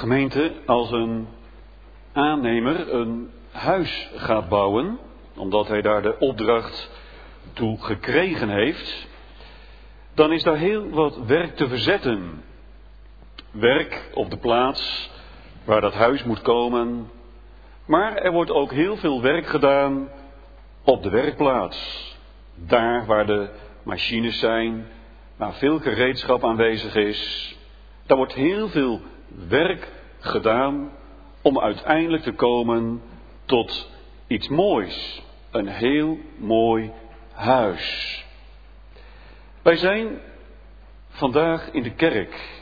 Gemeente, als een aannemer een huis gaat bouwen, omdat hij daar de opdracht toe gekregen heeft, dan is daar heel wat werk te verzetten. Werk op de plaats waar dat huis moet komen, maar er wordt ook heel veel werk gedaan op de werkplaats. Daar waar de machines zijn, waar veel gereedschap aanwezig is, daar wordt heel veel werk gedaan om uiteindelijk te komen tot iets moois. Een heel mooi huis. Wij zijn vandaag in de kerk.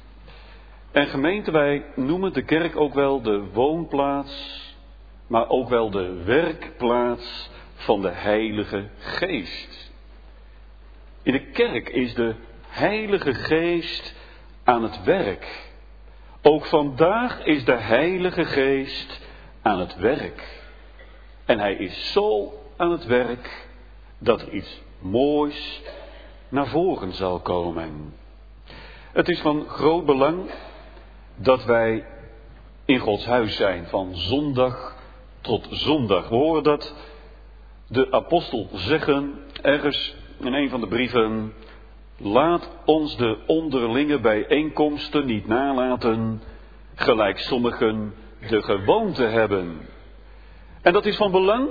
En gemeente, wij noemen de kerk ook wel de woonplaats, maar ook wel de werkplaats van de Heilige Geest. In de kerk is de Heilige Geest aan het werk. Ook vandaag is de Heilige Geest aan het werk. En hij is zo aan het werk dat er iets moois naar voren zal komen. Het is van groot belang dat wij in Gods huis zijn, van zondag tot zondag. We horen dat de apostel zeggen, ergens in een van de brieven: laat ons de onderlinge bijeenkomsten niet nalaten, gelijk sommigen de gewoonte hebben. En dat is van belang,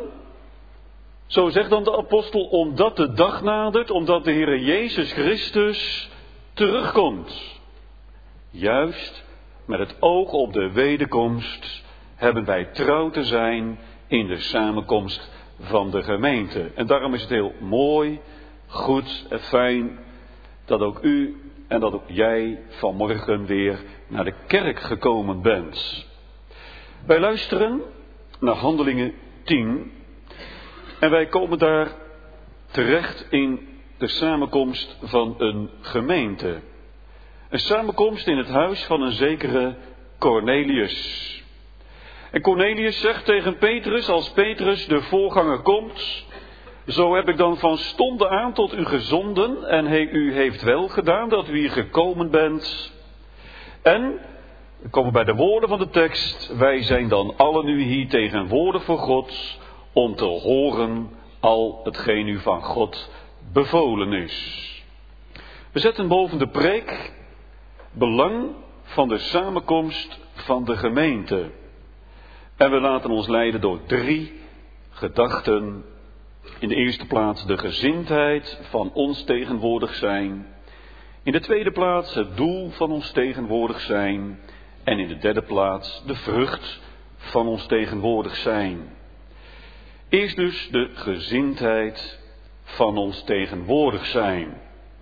zo zegt dan de apostel, omdat de dag nadert, omdat de Heere Jezus Christus terugkomt. Juist met het oog op de wederkomst hebben wij trouw te zijn in de samenkomst van de gemeente. En daarom is het heel mooi, goed en fijn dat ook u en dat ook jij vanmorgen weer naar de kerk gekomen bent. Wij luisteren naar Handelingen 10 en wij komen daar terecht in de samenkomst van een gemeente. Een samenkomst in het huis van een zekere Cornelius. En Cornelius zegt tegen Petrus, als Petrus de voorganger komt: zo heb ik dan van stonde aan tot u gezonden en u heeft wel gedaan dat u hier gekomen bent. En, we komen bij de woorden van de tekst, wij zijn dan allen nu hier tegenwoordig voor God om te horen al hetgeen u van God bevolen is. We zetten boven de preek belang van de samenkomst van de gemeente. En we laten ons leiden door 3 gedachten. In de eerste plaats de gezindheid van ons tegenwoordig zijn. In de tweede plaats het doel van ons tegenwoordig zijn. En in de derde plaats de vrucht van ons tegenwoordig zijn. Eerst dus de gezindheid van ons tegenwoordig zijn.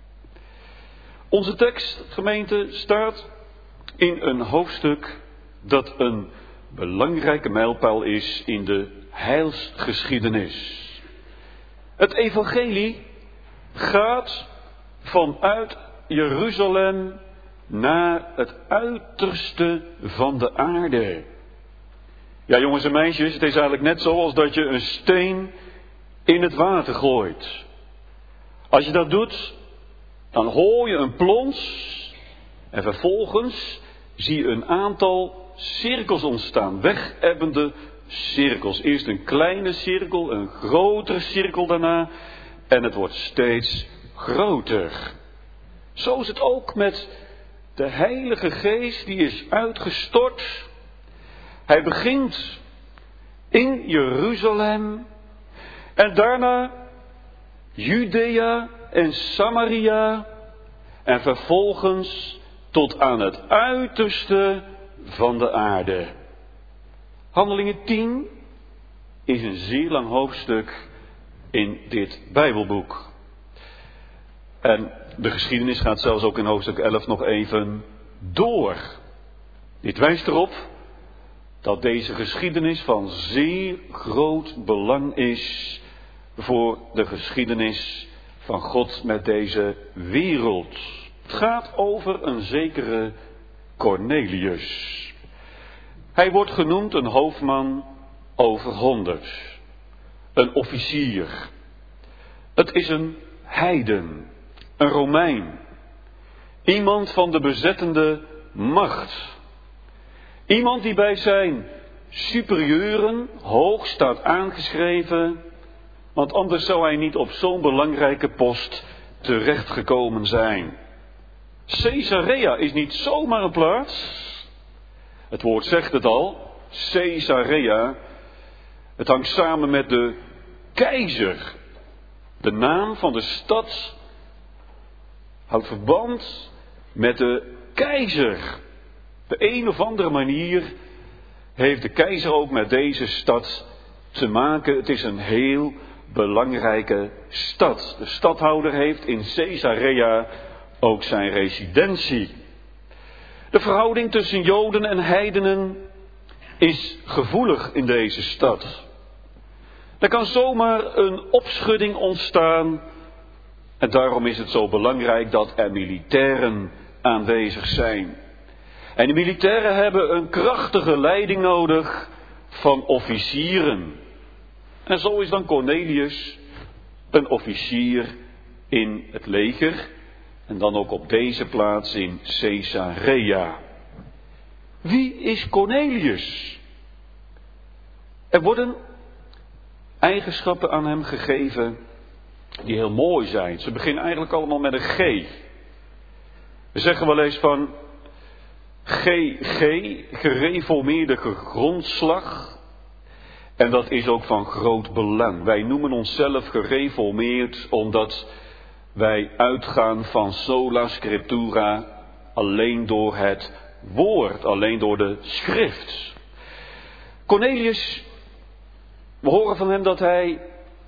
Onze tekst, gemeente, staat in een hoofdstuk dat een belangrijke mijlpaal is in de heilsgeschiedenis. Het evangelie gaat vanuit Jeruzalem naar het uiterste van de aarde. Ja, jongens en meisjes, het is eigenlijk net zoals dat je een steen in het water gooit. Als je dat doet, dan hoor je een plons en vervolgens zie je een aantal cirkels ontstaan, wegebbende cirkels. Eerst een kleine cirkel, een grotere cirkel daarna en het wordt steeds groter. Zo is het ook met de Heilige Geest die is uitgestort. Hij begint in Jeruzalem en daarna Judea en Samaria en vervolgens tot aan het uiterste van de aarde. Handelingen 10 is een zeer lang hoofdstuk in dit Bijbelboek. En de geschiedenis gaat zelfs ook in hoofdstuk 11 nog even door. Dit wijst erop dat deze geschiedenis van zeer groot belang is voor de geschiedenis van God met deze wereld. Het gaat over een zekere Cornelius. Hij wordt genoemd een hoofdman over 100. Een officier. Het is een heiden. Een Romein. Iemand van de bezettende macht. Iemand die bij zijn superieuren hoog staat aangeschreven, want anders zou hij niet op zo'n belangrijke post terechtgekomen zijn. Caesarea is niet zomaar een plaats. Het woord zegt het al, Caesarea. Het hangt samen met de keizer. De naam van de stad houdt verband met de keizer. Op de een of andere manier heeft de keizer ook met deze stad te maken. Het is een heel belangrijke stad. De stadhouder heeft in Caesarea ook zijn residentie. De verhouding tussen Joden en heidenen is gevoelig in deze stad. Er kan zomaar een opschudding ontstaan. En daarom is het zo belangrijk dat er militairen aanwezig zijn. En de militairen hebben een krachtige leiding nodig van officieren. En zo is dan Cornelius een officier in het leger. En dan ook op deze plaats in Caesarea. Wie is Cornelius? Er worden eigenschappen aan hem gegeven die heel mooi zijn. Ze beginnen eigenlijk allemaal met een G. We zeggen wel eens van GG, gereformeerde grondslag. En dat is ook van groot belang. Wij noemen onszelf gereformeerd omdat wij uitgaan van sola scriptura, alleen door het woord, alleen door de schrift. Cornelius, we horen van hem dat hij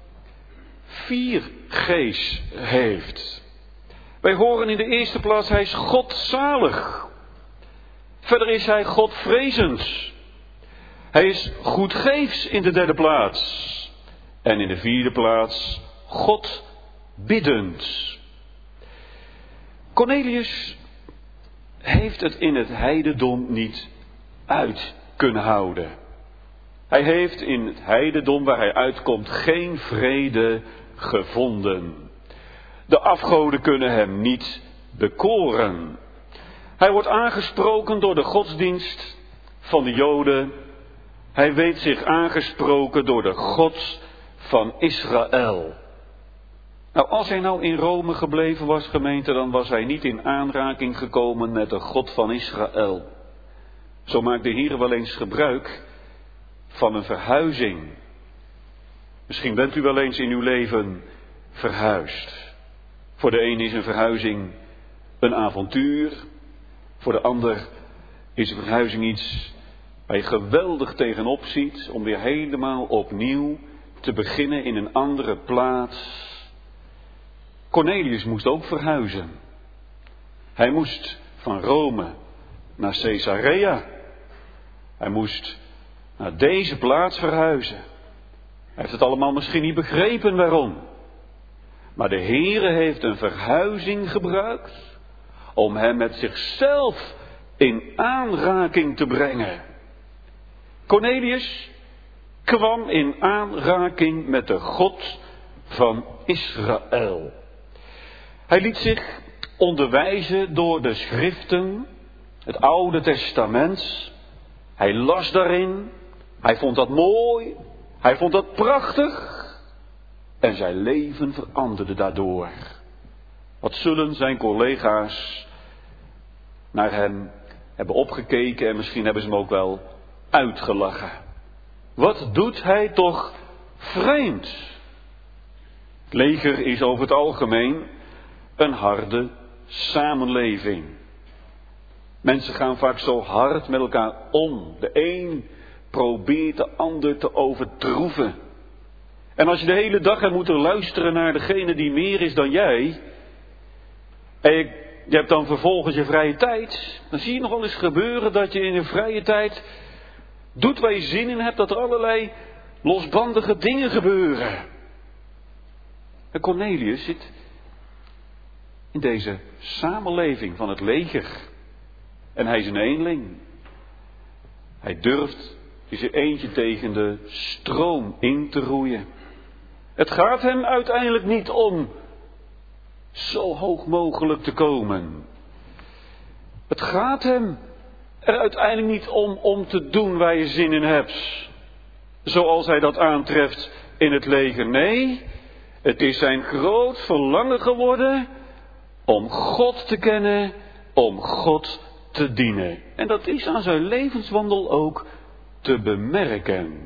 4 G's heeft. Wij horen in de eerste plaats, hij is godzalig. Verder is hij godvrezend. Hij is goedgeefs in de derde plaats. En in de vierde plaats, godbiddend. Cornelius heeft het in het heidendom niet uit kunnen houden. Hij heeft in het heidendom waar hij uitkomt geen vrede gevonden. De afgoden kunnen hem niet bekoren. Hij wordt aangesproken door de godsdienst van de Joden. Hij weet zich aangesproken door de God van Israël. Nou, als hij nou in Rome gebleven was, gemeente, dan was hij niet in aanraking gekomen met de God van Israël. Zo maakt de Heer wel eens gebruik van een verhuizing. Misschien bent u wel eens in uw leven verhuisd. Voor de een is een verhuizing een avontuur. Voor de ander is een verhuizing iets waar je geweldig tegenop ziet om weer helemaal opnieuw te beginnen in een andere plaats. Cornelius moest ook verhuizen. Hij moest van Rome naar Caesarea. Hij moest naar deze plaats verhuizen. Hij heeft het allemaal misschien niet begrepen waarom. Maar de Heere heeft een verhuizing gebruikt om hem met zichzelf in aanraking te brengen. Cornelius kwam in aanraking met de God van Israël. Hij liet zich onderwijzen door de schriften, het Oude Testament. Hij las daarin. Hij vond dat mooi. Hij vond dat prachtig. En zijn leven veranderde daardoor. Wat zullen zijn collega's naar hem hebben opgekeken en misschien hebben ze hem ook wel uitgelachen. Wat doet hij toch vreemd? Het leger is over het algemeen een harde samenleving. Mensen gaan vaak zo hard met elkaar om. De een probeert de ander te overtroeven. En als je de hele dag hebt moeten luisteren naar degene die meer is dan jij, en je hebt dan vervolgens je vrije tijd, dan zie je nog wel eens gebeuren dat je in je vrije tijd doet waar je zin in hebt, dat er allerlei losbandige dingen gebeuren. En Cornelius zit in deze samenleving van het leger. En hij is een eenling. Hij durft in zijn eentje tegen de stroom in te roeien. Het gaat hem uiteindelijk niet om zo hoog mogelijk te komen. Het gaat hem er uiteindelijk niet om te doen waar je zin in hebt. Zoals hij dat aantreft in het leger. Nee, het is zijn groot verlangen geworden om God te kennen, om God te dienen. En dat is aan zijn levenswandel ook te bemerken.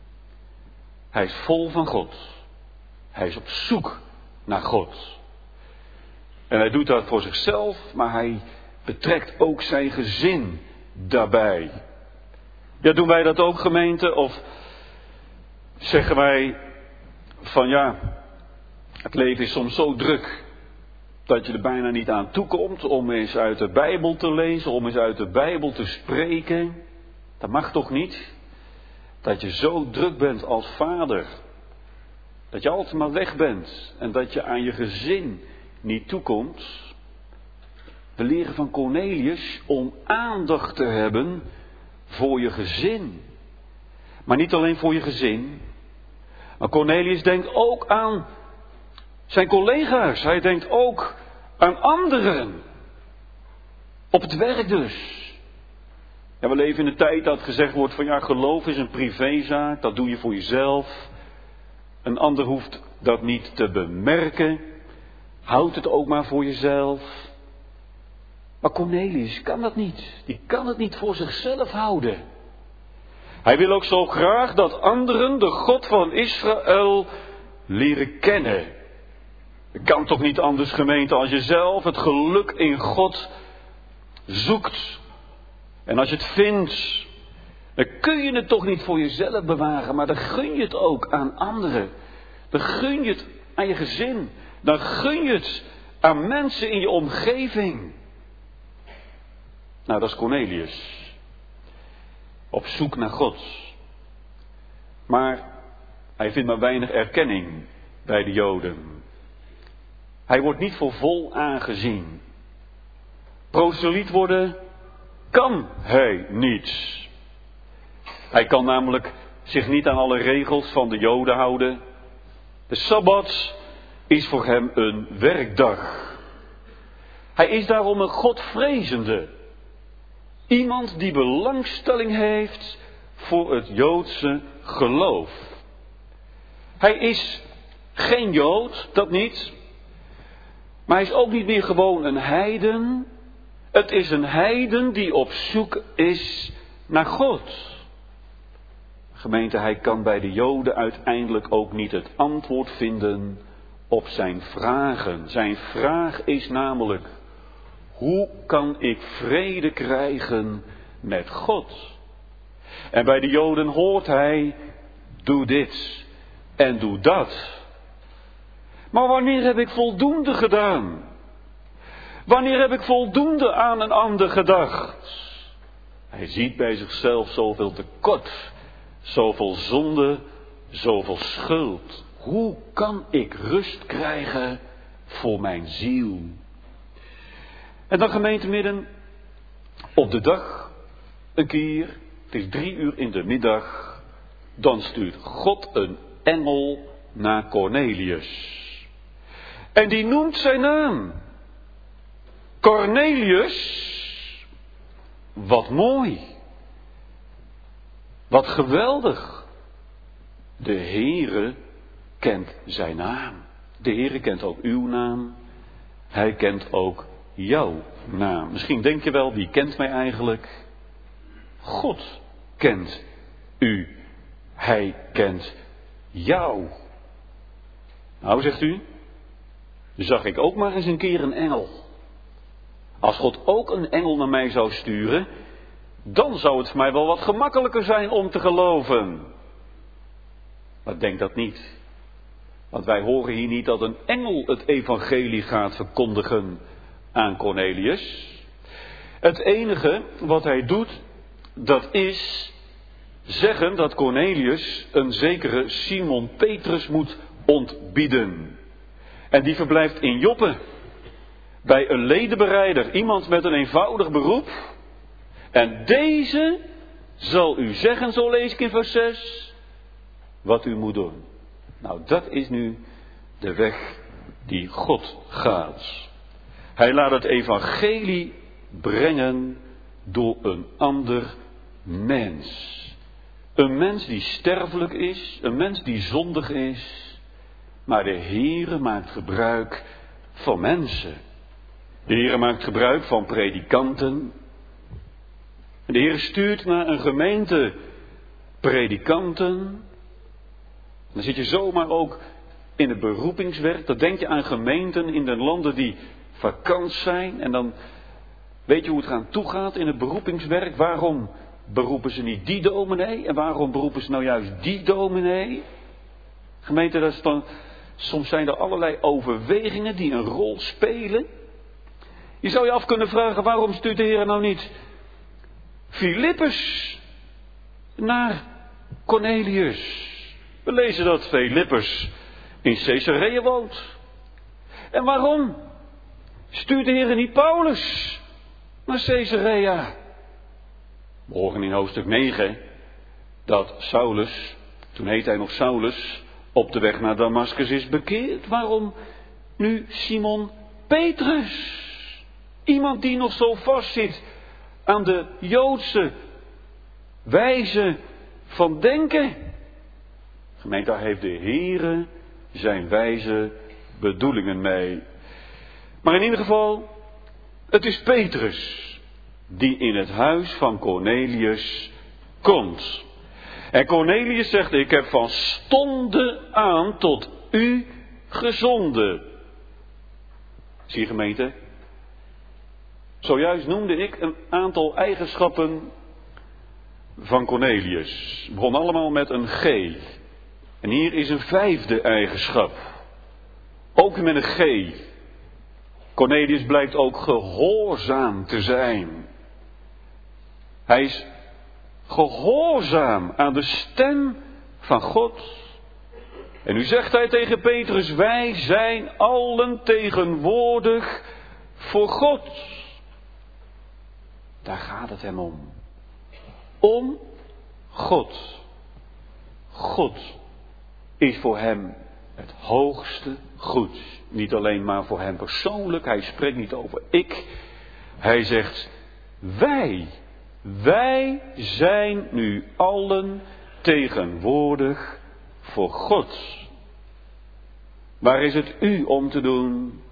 Hij is vol van God. Hij is op zoek naar God. En hij doet dat voor zichzelf, maar hij betrekt ook zijn gezin daarbij. Ja, doen wij dat ook, gemeente? Of zeggen wij van ja, het leven is soms zo druk dat je er bijna niet aan toekomt om eens uit de Bijbel te lezen, om eens uit de Bijbel te spreken. Dat mag toch niet? Dat je zo druk bent als vader. Dat je altijd maar weg bent en dat je aan je gezin niet toekomt. We leren van Cornelius om aandacht te hebben voor je gezin. Maar niet alleen voor je gezin. Maar Cornelius denkt ook aan zijn collega's. Hij denkt ook aan anderen. Op het werk dus. Ja, we leven in een tijd dat gezegd wordt van ja, geloof is een privézaak. Dat doe je voor jezelf. Een ander hoeft dat niet te bemerken. Houd het ook maar voor jezelf. Maar Cornelius kan dat niet. Die kan het niet voor zichzelf houden. Hij wil ook zo graag dat anderen de God van Israël leren kennen. Het kan toch niet anders, gemeente, als je zelf het geluk in God zoekt. En als je het vindt, dan kun je het toch niet voor jezelf bewaren, maar dan gun je het ook aan anderen. Dan gun je het aan je gezin. Dan gun je het aan mensen in je omgeving. Nou, dat is Cornelius. Op zoek naar God. Maar hij vindt maar weinig erkenning bij de Joden. Hij wordt niet voor vol aangezien. Proseliet worden kan hij niet. Hij kan namelijk zich niet aan alle regels van de Joden houden. De Sabbat is voor hem een werkdag. Hij is daarom een godvrezende. Iemand die belangstelling heeft voor het Joodse geloof. Hij is geen Jood, dat niet. Maar hij is ook niet meer gewoon een heiden. Het is een heiden die op zoek is naar God. Gemeente, hij kan bij de Joden uiteindelijk ook niet het antwoord vinden op zijn vragen. Zijn vraag is namelijk: hoe kan ik vrede krijgen met God? En bij de Joden hoort hij: doe dit en doe dat. Maar wanneer heb ik voldoende gedaan? Wanneer heb ik voldoende aan een ander gedacht? Hij ziet bij zichzelf zoveel tekort, zoveel zonde, zoveel schuld. Hoe kan ik rust krijgen voor mijn ziel? En dan, gemeente, midden op de dag, een keer, het is 3:00 in de middag, dan stuurt God een engel naar Cornelius. En die noemt zijn naam. Cornelius. Wat mooi. Wat geweldig. De Heere kent zijn naam. De Heere kent ook uw naam. Hij kent ook jouw naam. Misschien denk je wel, wie kent mij eigenlijk? God kent u. Hij kent jou. Nou, zegt u, zag ik ook maar eens een keer een engel. Als God ook een engel naar mij zou sturen, dan zou het voor mij wel wat gemakkelijker zijn om te geloven. Maar denk dat niet. Want wij horen hier niet dat een engel het evangelie gaat verkondigen aan Cornelius. Het enige wat hij doet, dat is zeggen dat Cornelius een zekere Simon Petrus moet ontbieden. En die verblijft in Joppe. Bij een ledenbereider, iemand met een eenvoudig beroep. En deze zal u zeggen, zo lees ik in vers 6, wat u moet doen. Nou, dat is nu de weg die God gaat. Hij laat het evangelie brengen door een ander mens. Een mens die sterfelijk is, een mens die zondig is. Maar de Heere maakt gebruik van mensen. De Heere maakt gebruik van predikanten. En de Heere stuurt naar een gemeente predikanten. Dan zit je zomaar ook in het beroepingswerk. Dan denk je aan gemeenten in de landen die vakant zijn. En dan weet je hoe het gaan toegaat in het beroepingswerk. Waarom beroepen ze niet die dominee? En waarom beroepen ze nou juist die dominee? Gemeente, dat is dan, soms zijn er allerlei overwegingen die een rol spelen. Je zou je af kunnen vragen, waarom stuurt de Heer nou niet Filippus naar Cornelius? We lezen dat Filippus in Caesarea woont. En waarom stuurt de Heer niet Paulus naar Caesarea? We horen in hoofdstuk 9 dat Saulus, toen heet hij nog Saulus, op de weg naar Damascus is bekeerd. Waarom nu Simon Petrus? Iemand die nog zo vastzit aan de Joodse wijze van denken. Gemeente, daar heeft de Heere zijn wijze bedoelingen mee. Maar in ieder geval, het is Petrus die in het huis van Cornelius komt. En Cornelius zegt, ik heb van stonde aan tot u gezonden. Zie je, gemeente? Zojuist noemde ik een aantal eigenschappen van Cornelius. Het begon allemaal met een G. En hier is een vijfde eigenschap. Ook met een G. Cornelius blijkt ook gehoorzaam te zijn. Hij is gehoorzaam aan de stem van God. En nu zegt hij tegen Petrus, wij zijn allen tegenwoordig voor God. Daar gaat het hem om. Om God. God is voor hem het hoogste goed. Niet alleen maar voor hem persoonlijk. Hij spreekt niet over ik. Hij zegt wij. Wij zijn nu allen tegenwoordig voor God. Waar is het u om te doen?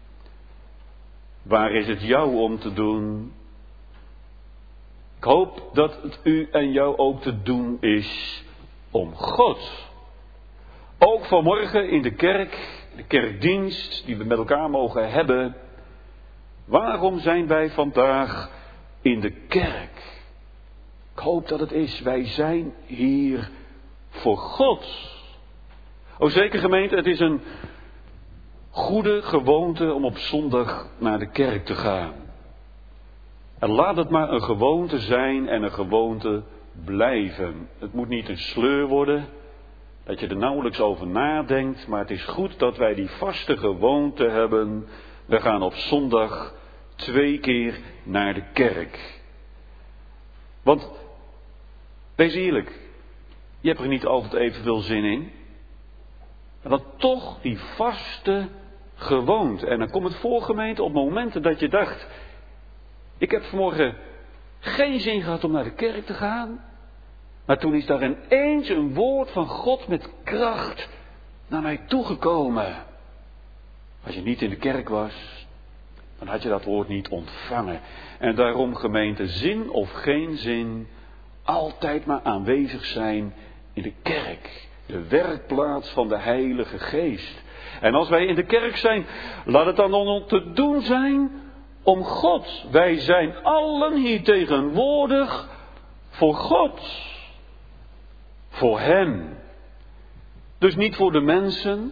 Waar is het jou om te doen? Ik hoop dat het u en jou ook te doen is om God. Ook vanmorgen in de kerk, de kerkdienst die we met elkaar mogen hebben. Waarom zijn wij vandaag in de kerk? Ik hoop dat het is, wij zijn hier voor God. O zeker gemeente, het is een goede gewoonte om op zondag naar de kerk te gaan. En laat het maar een gewoonte zijn en een gewoonte blijven. Het moet niet een sleur worden, dat je er nauwelijks over nadenkt, maar het is goed dat wij die vaste gewoonte hebben. We gaan op zondag 2 keer naar de kerk. Want, wees eerlijk, je hebt er niet altijd evenveel zin in. Maar dan toch die vaste gewoonte. En dan komt het voor, gemeente, op momenten dat je dacht, ik heb vanmorgen geen zin gehad om naar de kerk te gaan. Maar toen is daar ineens een woord van God met kracht naar mij toegekomen. Als je niet in de kerk was, dan had je dat woord niet ontvangen. En daarom, gemeente, zin of geen zin, altijd maar aanwezig zijn in de kerk. De werkplaats van de Heilige Geest. En als wij in de kerk zijn, laat het dan om te doen zijn om God. Wij zijn allen hier tegenwoordig voor God. Voor Hem. Dus niet voor de mensen.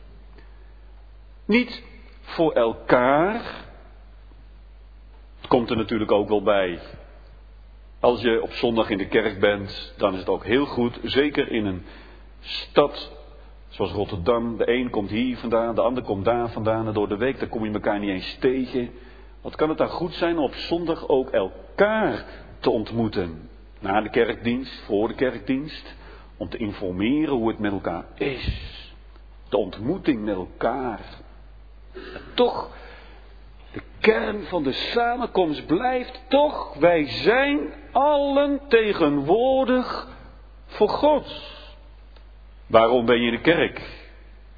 Niet voor elkaar. Het komt er natuurlijk ook wel bij. Als je op zondag in de kerk bent, dan is het ook heel goed. Zeker in een stad zoals Rotterdam. De een komt hier vandaan, de ander komt daar vandaan. En door de week dan kom je elkaar niet eens tegen. Wat kan het dan goed zijn om op zondag ook elkaar te ontmoeten? Na de kerkdienst, voor de kerkdienst. Om te informeren hoe het met elkaar is. De ontmoeting met elkaar. En toch De kern van de samenkomst blijft toch, wij zijn allen tegenwoordig voor God. Waarom ben je in de kerk?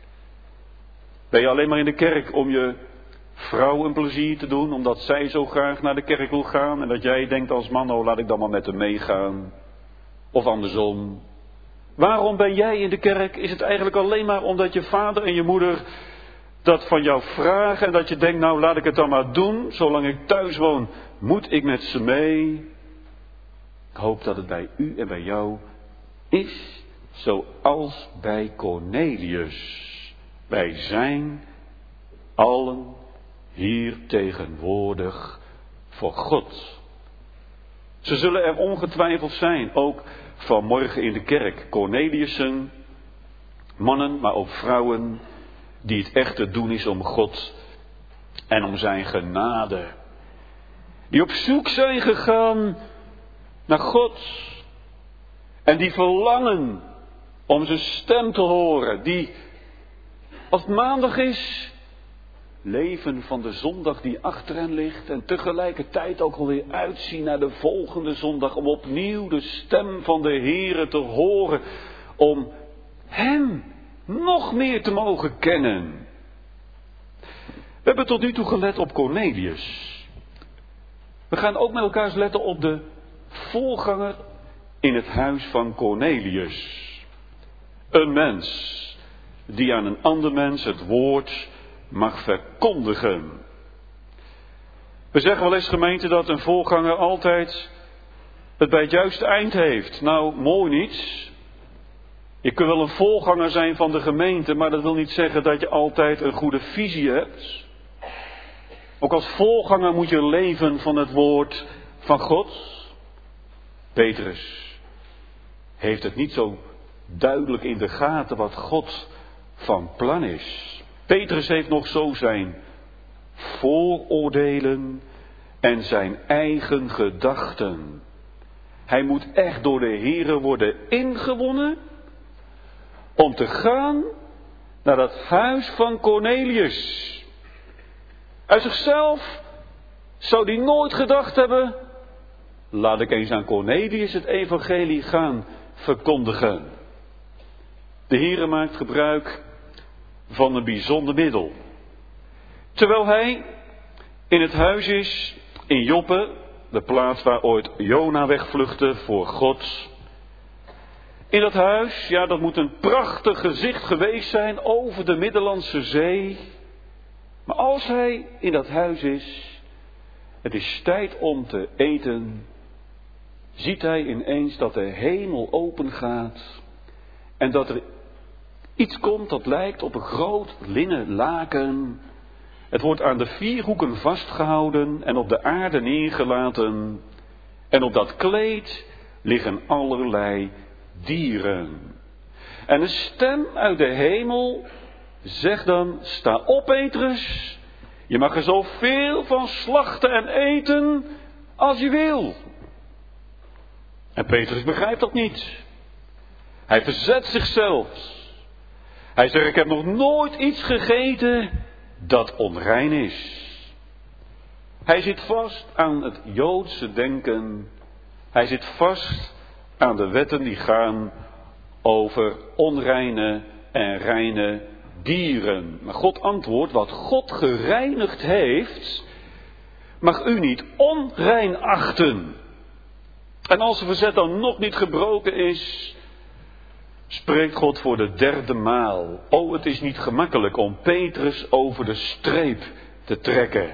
Ben je alleen maar in de kerk om je vrouw een plezier te doen, omdat zij zo graag naar de kerk wil gaan en dat jij denkt als man, oh laat ik dan maar met hem meegaan? Of andersom. Waarom ben jij in de kerk? Is het eigenlijk alleen maar omdat je vader en je moeder dat van jou vragen en dat je denkt, nou laat ik het dan maar doen, zolang ik thuis woon, moet ik met ze mee? Ik hoop dat het bij u en bij jou is zoals bij Cornelius. Wij zijn allen hier tegenwoordig voor God. Ze zullen er ongetwijfeld zijn, ook vanmorgen in de kerk. Corneliussen, mannen, maar ook vrouwen, die het echte doen is om God en om zijn genade. Die op zoek zijn gegaan naar God. En die verlangen om zijn stem te horen. Die, als het maandag is, leven van de zondag die achter hen ligt. En tegelijkertijd ook alweer uitzien naar de volgende zondag. Om opnieuw de stem van de Heere te horen. Om hem nog meer te mogen kennen. We hebben tot nu toe gelet op Cornelius. We gaan ook met elkaar eens letten op de voorganger in het huis van Cornelius. Een mens die aan een ander mens het woord mag verkondigen. We zeggen wel eens, gemeente, dat een voorganger altijd het bij het juiste eind heeft. Nou, mooi niet. Je kunt wel een voorganger zijn van de gemeente, maar dat wil niet zeggen dat je altijd een goede visie hebt. Ook als voorganger moet je leven van het woord van God. Petrus heeft het niet zo duidelijk in de gaten wat God van plan is. Petrus heeft nog zo zijn vooroordelen en zijn eigen gedachten. Hij moet echt door de Heere worden ingewonnen om te gaan naar dat huis van Cornelius. Uit zichzelf zou hij nooit gedacht hebben, laat ik eens aan Cornelius het evangelie gaan verkondigen. De Heere maakt gebruik van een bijzonder middel. Terwijl hij in het huis is in Joppe, de plaats waar ooit Jona wegvluchtte voor God. In dat huis, ja, dat moet een prachtig gezicht geweest zijn over de Middellandse Zee. Maar als hij in dat huis is, het is tijd om te eten, ziet hij ineens dat de hemel open gaat en dat er iets komt dat lijkt op een groot linnen laken. Het wordt aan de vier hoeken vastgehouden en op de aarde neergelaten. En op dat kleed liggen allerlei dieren. En een stem uit de hemel zegt dan, sta op Petrus, je mag er zoveel van slachten en eten als je wil. En Petrus begrijpt dat niet. Hij verzet zichzelf. Hij zegt, ik heb nog nooit iets gegeten dat onrein is. Hij zit vast aan het Joodse denken. Hij zit vast aan de wetten die gaan over onreine en reine dieren. Maar God antwoordt, wat God gereinigd heeft, mag u niet onrein achten. En als de verzet dan nog niet gebroken is, spreekt God voor de derde maal. Oh, het is niet gemakkelijk om Petrus over de streep te trekken.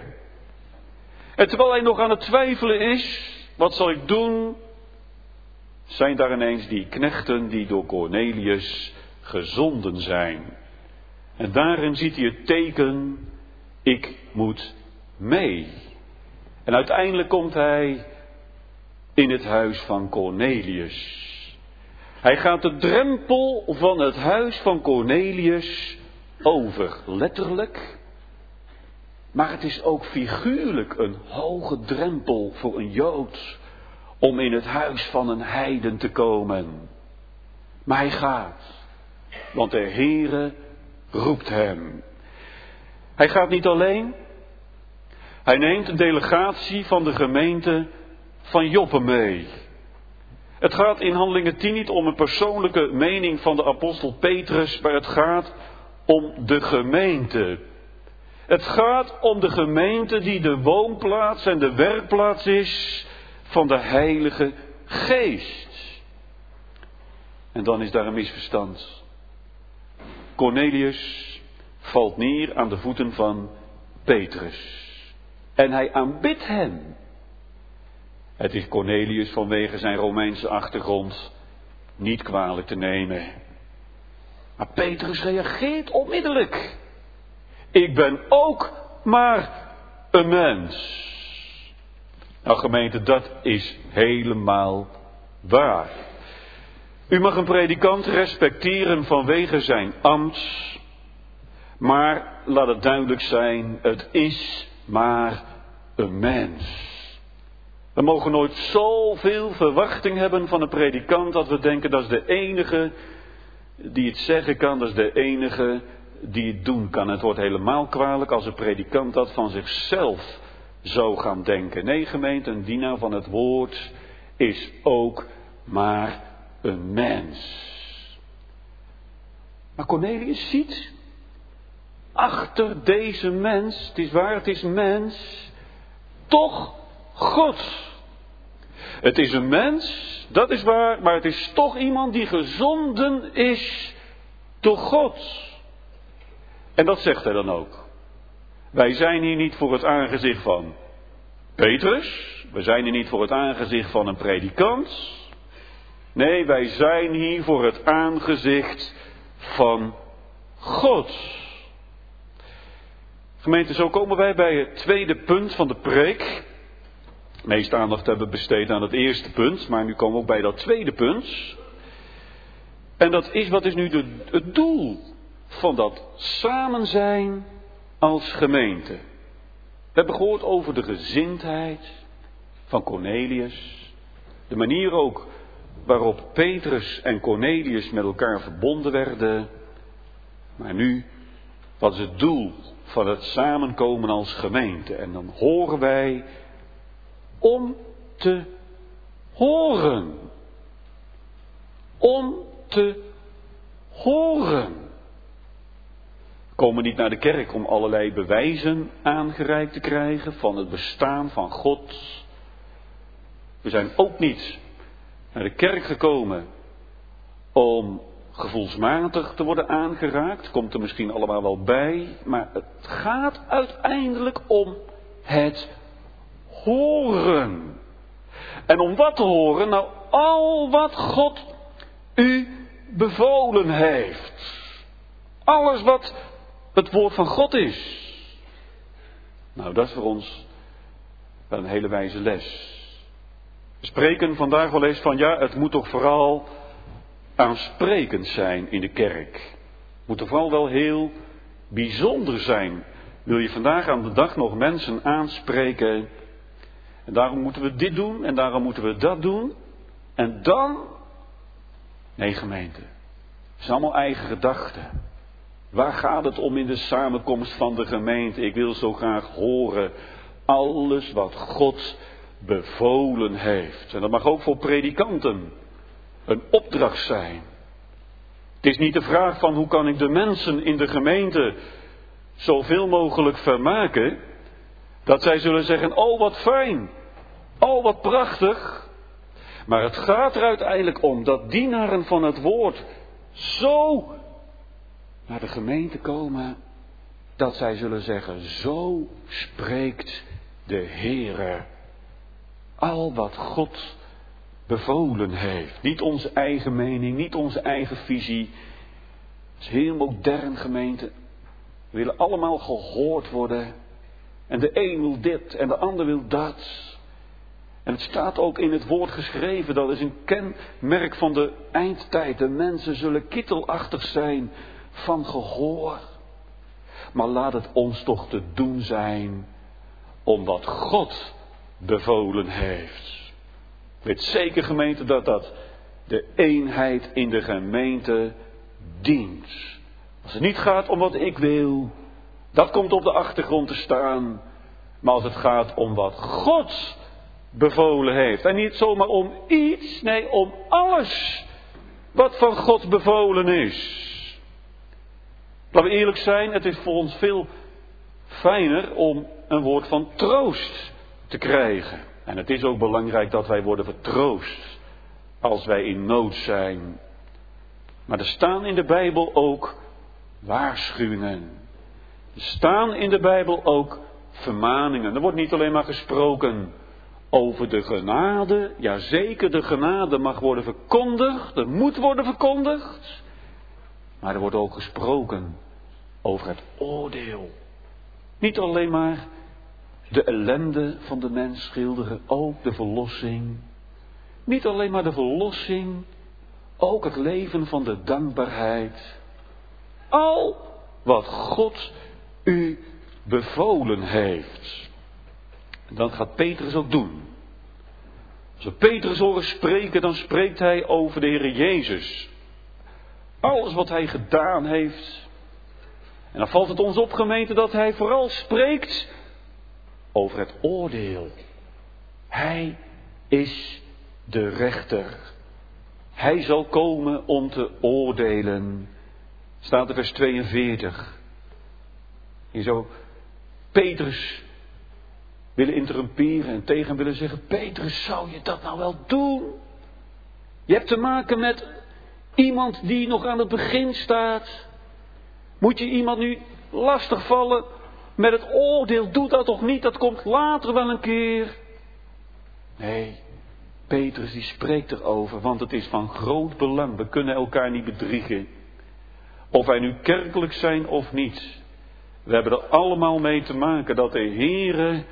En terwijl hij nog aan het twijfelen is, wat zal ik doen? Zijn daar ineens die knechten die door Cornelius gezonden zijn. En daarin ziet hij het teken, ik moet mee. En uiteindelijk komt hij in het huis van Cornelius. Hij gaat de drempel van het huis van Cornelius over, letterlijk. Maar het is ook figuurlijk een hoge drempel voor een Jood om in het huis van een heiden te komen. Maar hij gaat, want de Heere roept hem. Hij gaat niet alleen, Hij neemt een delegatie van de gemeente van Joppe mee. Het gaat in Handelingen 10 niet om een persoonlijke mening van de apostel Petrus, maar het gaat om de gemeente. Het gaat om de gemeente die de woonplaats en de werkplaats is van de Heilige Geest. En dan is daar een misverstand. Cornelius valt neer aan de voeten van Petrus. En hij aanbidt hem. Het is Cornelius vanwege zijn Romeinse achtergrond niet kwalijk te nemen. Maar Petrus reageert onmiddellijk. Ik ben ook maar een mens. Nou gemeente, dat is helemaal waar. U mag een predikant respecteren vanwege zijn ambt. Maar laat het duidelijk zijn, het is maar een mens. We mogen nooit zoveel verwachting hebben van een predikant dat we denken dat is de enige die het zeggen kan, dat is de enige die het doen kan. Het wordt helemaal kwalijk als een predikant dat van zichzelf zou gaan denken. Nee gemeente, een dienaar van het woord is ook maar een mens. Maar Cornelius ziet achter deze mens, het is waar, het is mens, toch God. Het is een mens, dat is waar, maar het is toch iemand die gezonden is door God. En dat zegt hij dan ook. Wij zijn hier niet voor het aangezicht van Petrus, we zijn hier niet voor het aangezicht van een predikant. Nee, wij zijn hier voor het aangezicht van God. Gemeente, zo komen wij bij het tweede punt van de preek. De meeste aandacht hebben we besteed aan het eerste punt, maar nu komen we ook bij dat tweede punt. En dat is, wat is nu het doel van dat samen zijn als gemeente? We hebben gehoord over de gezindheid van Cornelius. De manier ook waarop Petrus en Cornelius met elkaar verbonden werden. Maar nu, wat is het doel van het samenkomen als gemeente? En dan horen wij om te horen. Om te horen. We komen niet naar de kerk om allerlei bewijzen aangereikt te krijgen van het bestaan van God. We zijn ook niet naar de kerk gekomen om gevoelsmatig te worden aangeraakt. Komt er misschien allemaal wel bij. Maar het gaat uiteindelijk om het horen. En om wat te horen? Nou, al wat God u bevolen heeft. Alles wat het woord van God is. Nou, dat is voor ons wel een hele wijze les. We spreken vandaag wel eens van, ja, het moet toch vooral aansprekend zijn in de kerk. Het moet toch vooral wel heel bijzonder zijn. Wil je vandaag aan de dag nog mensen aanspreken? En daarom moeten we dit doen en daarom moeten we dat doen. En dan? Nee, gemeente. Het is allemaal eigen gedachten. Waar gaat het om in de samenkomst van de gemeente? Ik wil zo graag horen alles wat God bevolen heeft. En dat mag ook voor predikanten een opdracht zijn. Het is niet de vraag van hoe kan ik de mensen in de gemeente zoveel mogelijk vermaken, dat zij zullen zeggen, oh wat fijn, oh wat prachtig. Maar het gaat er uiteindelijk om dat dienaren van het woord zo naar de gemeente komen, dat zij zullen zeggen, zo spreekt de Heere. Al wat God bevolen heeft. Niet onze eigen mening, niet onze eigen visie. Het is heel modern, gemeente. We willen allemaal gehoord worden. En de een wil dit en de ander wil dat. En het staat ook in het woord geschreven, dat is een kenmerk van de eindtijd. De mensen zullen kittelachtig zijn van gehoor. Maar laat het ons toch te doen zijn om wat God bevolen heeft. Ik weet zeker, gemeente, dat de eenheid in de gemeente dient. Als het niet gaat om wat ik wil, dat komt op de achtergrond te staan. Maar als het gaat om wat God bevolen heeft. En niet zomaar om iets, nee, om alles wat van God bevolen is. Laten we eerlijk zijn, het is voor ons veel fijner om een woord van troost te krijgen. En het is ook belangrijk dat wij worden vertroost als wij in nood zijn. Maar er staan in de Bijbel ook waarschuwingen. Er staan in de Bijbel ook vermaningen. Er wordt niet alleen maar gesproken over de genade. Ja, zeker, de genade mag worden verkondigd. Er moet worden verkondigd. Maar er wordt ook gesproken over het oordeel. Niet alleen maar de ellende van de mens schilderen, ook de verlossing. Niet alleen maar de verlossing, ook het leven van de dankbaarheid. Al wat God u bevolen heeft. En dat gaat Petrus ook doen. Als we Petrus horen spreken, dan spreekt hij over de Heer Jezus. Alles wat hij gedaan heeft. En dan valt het ons op, gemeente, dat hij vooral spreekt over het oordeel. Hij is de rechter. Hij zal komen om te oordelen. Staat in vers 42. Je zou Petrus willen interrumperen en tegen hem willen zeggen: Petrus, zou je dat nou wel doen? Je hebt te maken met iemand die nog aan het begin staat. Moet je iemand nu lastigvallen met het oordeel? Doe dat toch niet, dat komt later wel een keer. Nee, Petrus die spreekt erover, want het is van groot belang. We kunnen elkaar niet bedriegen. Of wij nu kerkelijk zijn of niet. We hebben er allemaal mee te maken dat de Heere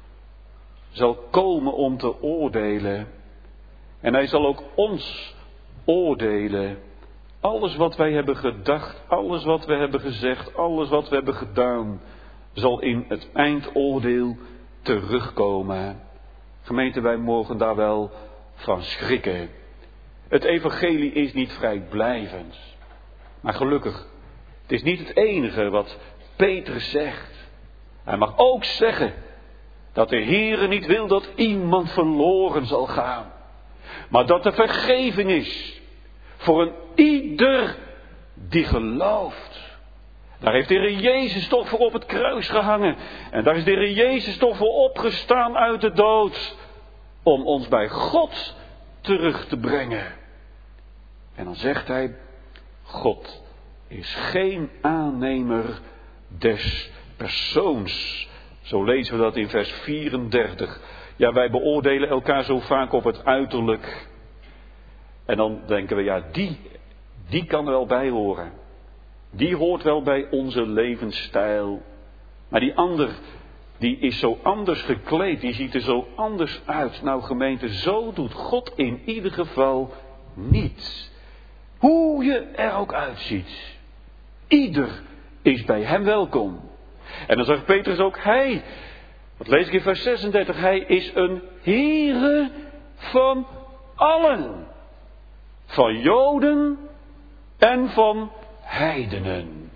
zal komen om te oordelen. En hij zal ook ons oordelen. Alles wat wij hebben gedacht, alles wat we hebben gezegd, alles wat we hebben gedaan, zal in het eindoordeel terugkomen. Gemeente, wij mogen daar wel van schrikken. Het evangelie is niet vrijblijvend. Maar gelukkig, het is niet het enige wat Petrus zegt. Hij mag ook zeggen dat de Heere niet wil dat iemand verloren zal gaan. Maar dat er vergeving is voor een ieder die gelooft. Daar heeft de Heer Jezus toch voor op het kruis gehangen. En daar is de Heer Jezus toch voor opgestaan uit de dood. Om ons bij God terug te brengen. En dan zegt hij: God is geen aannemer des persoons. Zo lezen we dat in vers 34. Ja, wij beoordelen elkaar zo vaak op het uiterlijk. En dan denken we, ja, die kan er wel bij horen. Die hoort wel bij onze levensstijl. Maar die ander, die is zo anders gekleed, die ziet er zo anders uit. Nou gemeente, zo doet God in ieder geval niet. Hoe je er ook uitziet. Ieder is bij hem welkom. En dan zegt Petrus ook, hij, wat lees ik in vers 36, hij is een Heere van allen. Van Joden en van heidenen.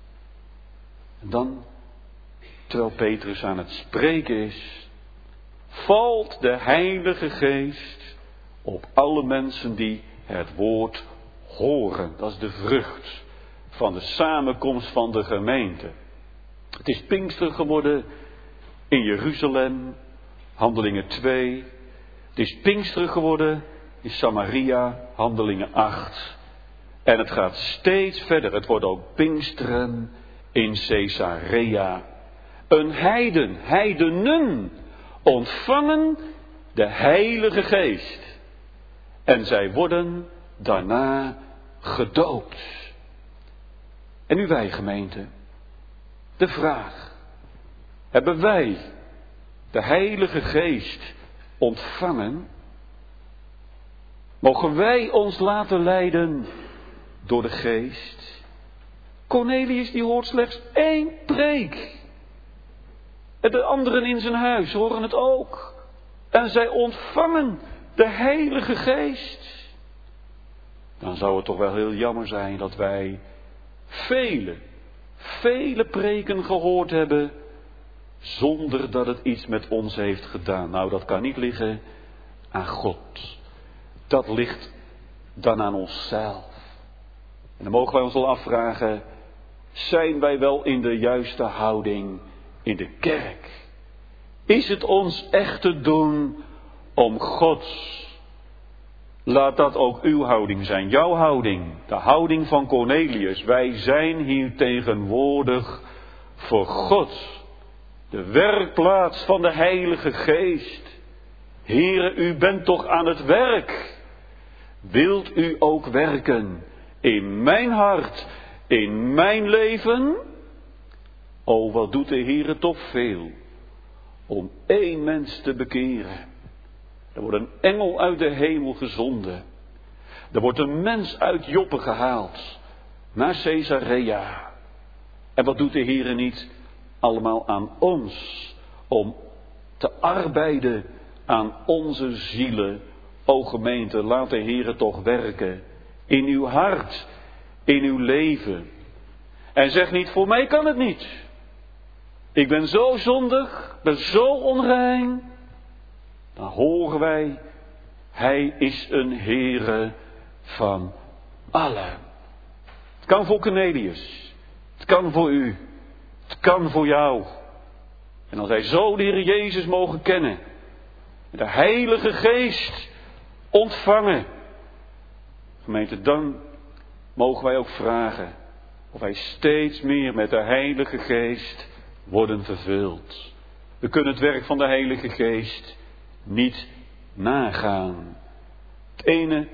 En dan, terwijl Petrus aan het spreken is, valt de Heilige Geest op alle mensen die het woord horen. Dat is de vrucht van de samenkomst van de gemeente. Het is Pinkster geworden in Jeruzalem, Handelingen 2. Het is Pinkster geworden in Samaria, Handelingen 8. En het gaat steeds verder. Het wordt ook Pinksteren in Caesarea. Een heidenen ontvangen de Heilige Geest. En zij worden daarna gedoopt. En nu wij, gemeente. De vraag: hebben wij de Heilige Geest ontvangen? Mogen wij ons laten leiden door de Geest? Cornelius die hoort slechts 1 preek. En de anderen in zijn huis horen het ook. En zij ontvangen de Heilige Geest. Dan zou het toch wel heel jammer zijn dat wij vele preken gehoord hebben zonder dat het iets met ons heeft gedaan. Nou, dat kan niet liggen aan God. Dat ligt dan aan onszelf. En dan mogen wij ons al afvragen, zijn wij wel in de juiste houding in de kerk? Is het ons echt te doen om Gods? Laat dat ook uw houding zijn, jouw houding, de houding van Cornelius. Wij zijn hier tegenwoordig voor God, de werkplaats van de Heilige Geest. Heere, u bent toch aan het werk. Wilt u ook werken in mijn hart, in mijn leven? O, wat doet de Heere toch veel om één mens te bekeren. Er wordt een engel uit de hemel gezonden. Er wordt een mens uit Joppe gehaald naar Caesarea. En wat doet de Heere niet allemaal aan ons om te arbeiden aan onze zielen? O gemeente, laat de Heere toch werken in uw hart, in uw leven. En zeg niet, voor mij kan het niet. Ik ben zo zondig, ben zo onrein. Dan horen wij, hij is een Heere van allen. Het kan voor Cornelius, het kan voor u, het kan voor jou. En als wij zo de Heer Jezus mogen kennen, de Heilige Geest ontvangen, gemeente, dan mogen wij ook vragen of wij steeds meer met de Heilige Geest worden vervuld. We kunnen het werk van de Heilige Geest niet nagaan. Het ene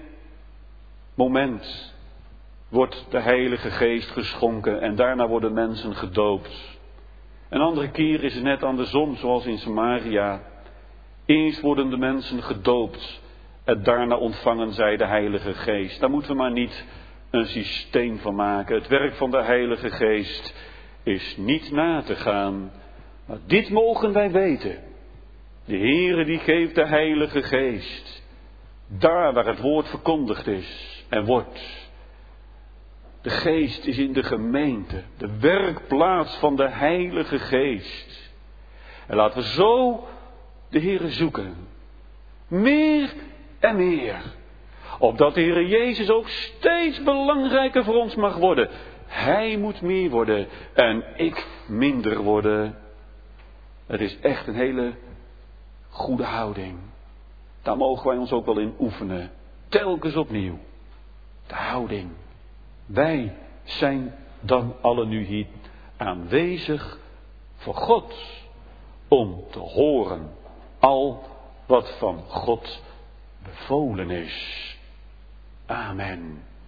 moment wordt de Heilige Geest geschonken en daarna worden mensen gedoopt. Een andere keer is het net andersom, zoals in Samaria. Eerst worden de mensen gedoopt en daarna ontvangen zij de Heilige Geest. Daar moeten we maar niet een systeem van maken. Het werk van de Heilige Geest is niet na te gaan. Maar dit mogen wij weten. De Heere die geeft de Heilige Geest. Daar waar het woord verkondigd is en wordt. De Geest is in de gemeente. De werkplaats van de Heilige Geest. En laten we zo de Heere zoeken. Meer en meer. Opdat de Heere Jezus ook steeds belangrijker voor ons mag worden. Hij moet meer worden en ik minder worden. Het is echt een hele goede houding. Daar mogen wij ons ook wel in oefenen. Telkens opnieuw. De houding. Wij zijn dan allen nu hier aanwezig voor God. Om te horen al wat van God bevolen is. Amen.